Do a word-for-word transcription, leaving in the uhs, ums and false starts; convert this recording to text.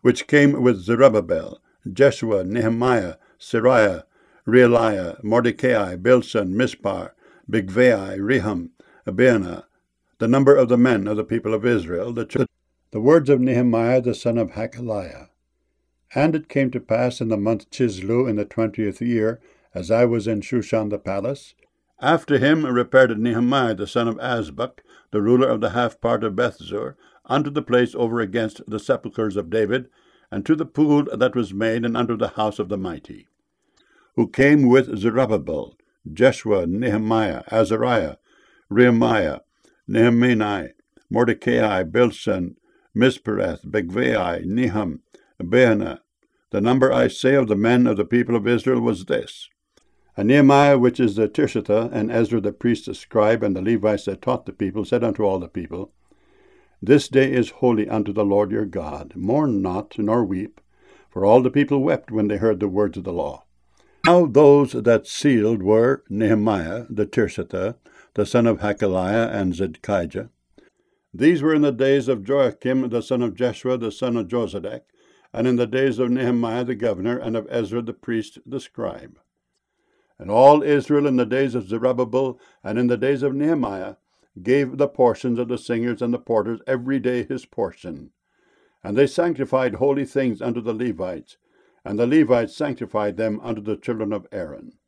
which came with Zerubbabel, Jeshua, Nehemiah, Sariah, Realiah, Mordecai, Bilsan, Mispar, Bigvai, Rehum, Abinah, the number of the men of the people of Israel, the, the words of Nehemiah the son of Hakaliah. And it came to pass in the month Chislu in the twentieth year, as I was in Shushan the palace, after him repaired Nehemiah the son of Azbuk, the ruler of the half part of Bethzur, unto the place over against the sepulchres of David, and to the pool that was made, and unto the house of the mighty, who came with Zerubbabel, Jeshua, Nehemiah, Azariah, Rehemiah, Nehemiah, Mordecai, Bilsan, Mispereth, Bigvai, Nehum, Abinah. The number, I say, of the men of the people of Israel was this: And Nehemiah, which is the Tirshatha, and Ezra the priest, the scribe, and the Levites that taught the people, said unto all the people, This day is holy unto the Lord your God. Mourn not, nor weep. For all the people wept when they heard the words of the law. Now those that sealed were Nehemiah the Tirshatha, the son of Hakaliah, and Zedekiah. These were in the days of Joachim the son of Jeshua, the son of Jozadak, and in the days of Nehemiah the governor, and of Ezra the priest, the scribe. And all Israel in the days of Zerubbabel, and in the days of Nehemiah, gave the portions of the singers and the porters every day his portion. And they sanctified holy things unto the Levites, and the Levites sanctified them unto the children of Aaron.